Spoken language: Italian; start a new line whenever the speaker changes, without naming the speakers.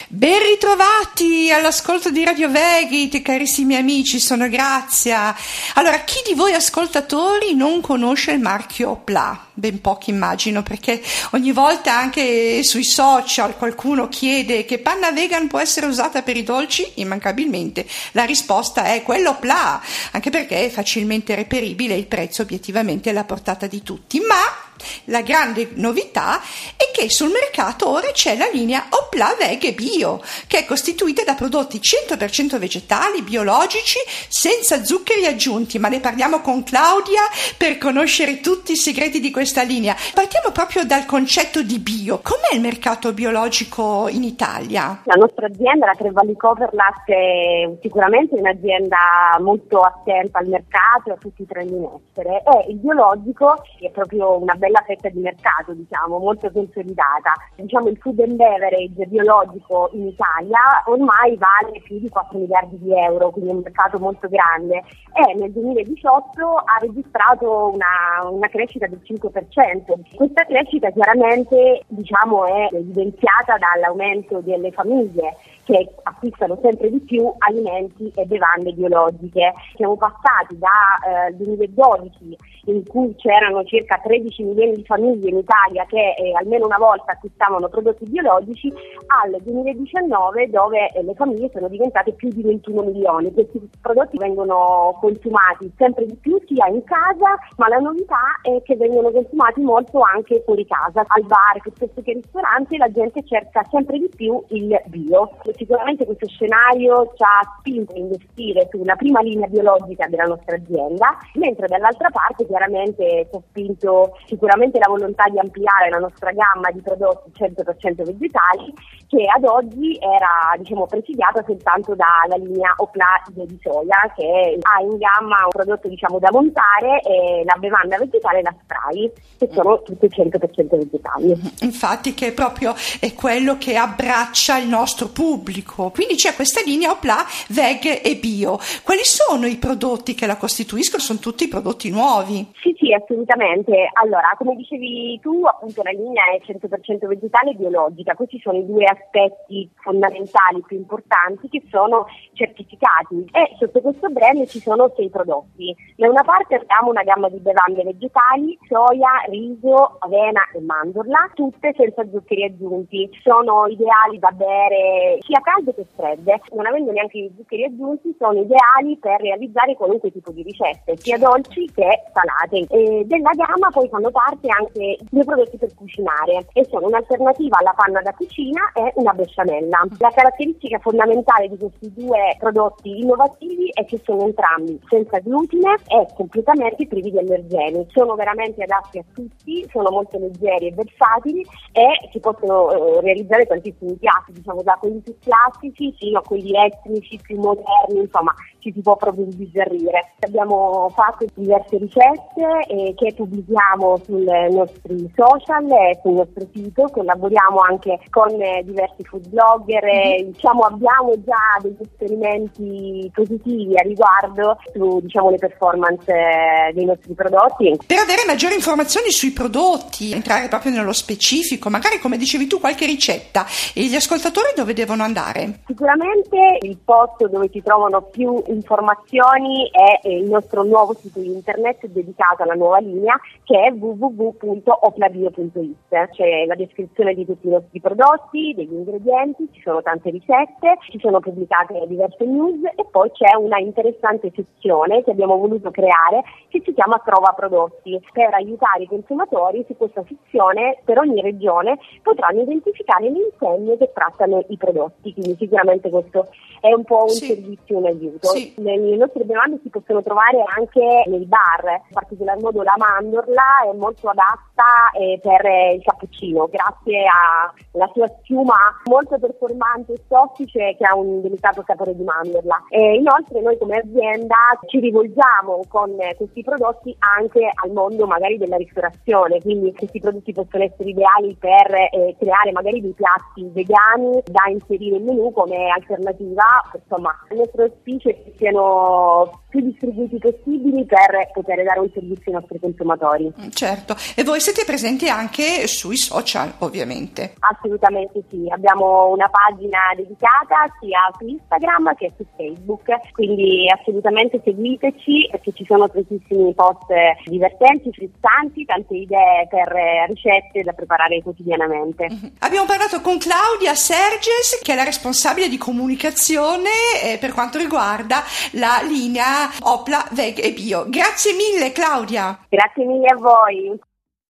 Ben ritrovati all'ascolto di Radio Vegit, carissimi amici, sono Grazia. Allora, chi di voi ascoltatori non conosce il marchio Opla? Ben pochi immagino, perché ogni volta anche sui social qualcuno chiede che panna vegan può essere usata per i dolci, immancabilmente la risposta è quello Opla, anche perché è facilmente reperibile, il prezzo obiettivamente è alla portata di tutti, ma la grande novità è che sul mercato ora c'è la linea Opla Veg e Bio, che è costituita da prodotti 100% vegetali, biologici, senza zuccheri aggiunti, ma ne parliamo con Claudia per conoscere tutti i segreti di questa linea. Partiamo proprio dal concetto di bio. Com'è il mercato biologico in Italia?
La nostra azienda, la Tre Valli Coverlas, è sicuramente un'azienda molto attenta al mercato e a tutti i trendi in essere, e il biologico è proprio una bella fetta di mercato, molto consolidata. Il food and beverage biologico in Italia ormai vale più di 4 miliardi di euro, quindi è un mercato molto grande, e nel 2018 ha registrato una crescita del 5%. Questa crescita chiaramente è evidenziata dall'aumento delle famiglie che acquistano sempre di più alimenti e bevande biologiche. Siamo passati da 2012, in cui c'erano circa 13 milioni di famiglie in Italia che almeno una volta acquistavano prodotti biologici, al 2019 dove le famiglie sono diventate più di 21 milioni. Questi prodotti vengono consumati sempre di più sia in casa, ma la novità è che vengono consumati molto anche fuori casa, al bar piuttosto che al ristorante. La gente cerca sempre di più il bio. Sicuramente questo scenario ci ha spinto a investire sulla prima linea biologica della nostra azienda, mentre dall'altra parte chiaramente ci ha spinto sicuramente la volontà di ampliare la nostra gamma di prodotti 100% vegetali, che ad oggi era presidiata soltanto dalla linea Opla di soia, che ha in gamma un prodotto da montare, e la bevanda vegetale e la spray, che sono tutte 100% vegetali.
Infatti, che proprio è quello che abbraccia il nostro pubblico. Quindi c'è questa linea Opla Veg e Bio. Quali sono i prodotti che la costituiscono? Sono tutti prodotti nuovi?
Sì, assolutamente. Allora, come dicevi tu, appunto la linea è 100% vegetale e biologica. Questi sono i due aspetti fondamentali più importanti che sono certificati, e sotto questo brand ci sono 6 prodotti. Da una parte abbiamo una gamma di bevande vegetali, soia, riso, avena e mandorla, tutte senza zuccheri aggiunti. Sono ideali da bere sia calde che fredde, non avendo neanche i zuccheri aggiunti, sono ideali per realizzare qualunque tipo di ricette, sia dolci che salate. E della gamma poi fanno parte anche due prodotti per cucinare, e sono un'alternativa alla panna da cucina e una besciamella. La caratteristica fondamentale di questi due prodotti innovativi è che sono entrambi senza glutine e completamente privi di allergeni. Sono veramente adatti a tutti, sono molto leggeri e versatili, e si possono realizzare tantissimi piatti, da quelli più classici fino a quelli etnici, più moderni, ci si può proprio sbizzarrire. Abbiamo fatto diverse ricette che pubblichiamo sui nostri social e sul nostro sito, collaboriamo anche con diversi food blogger, abbiamo già degli esperimenti positivi a riguardo su le performance dei nostri prodotti.
Per avere maggiori informazioni sui prodotti, entrare proprio nello specifico, magari come dicevi tu qualche ricetta, e gli ascoltatori dove devono andare?
Sicuramente il posto dove si trovano più informazioni è il nostro nuovo sito internet dedicato alla nuova linea, che è www.oplabio.it. C'è la descrizione di tutti i nostri prodotti, degli ingredienti, ci sono tante ricette, ci sono pubblicate diverse news, e poi c'è una interessante sezione che abbiamo voluto creare che si chiama Trova Prodotti, per aiutare i consumatori. Su questa sezione per ogni regione potranno identificare le insegne che trattano i prodotti, quindi sicuramente questo è un po' un servizio, un aiuto.
Sì.
Le nostre bevande si possono trovare anche nei bar, in particolar modo la mandorla è molto adatta per il cappuccino, grazie alla sua schiuma molto performante e soffice, che ha un delicato sapore di mandorla. Inoltre noi come azienda ci rivolgiamo con questi prodotti anche al mondo magari della ristorazione, quindi questi prodotti possono essere ideali per creare magari dei piatti vegani da inserire in menù come alternativa. Il nostro auspicio è che siano più distribuiti possibili per poter dare un il servizio ai nostri consumatori.
Certo, e voi siete presenti anche sui social, ovviamente.
Assolutamente sì, abbiamo una pagina dedicata sia su Instagram che su Facebook, quindi assolutamente seguiteci perché ci sono tantissimi post divertenti, frizzanti, tante idee per ricette da preparare quotidianamente.
Abbiamo parlato con Claudia Serges, che è la responsabile di comunicazione per quanto riguarda la linea Opla Veg e Bio. Grazie mille Claudia.
Grazie mille a voi.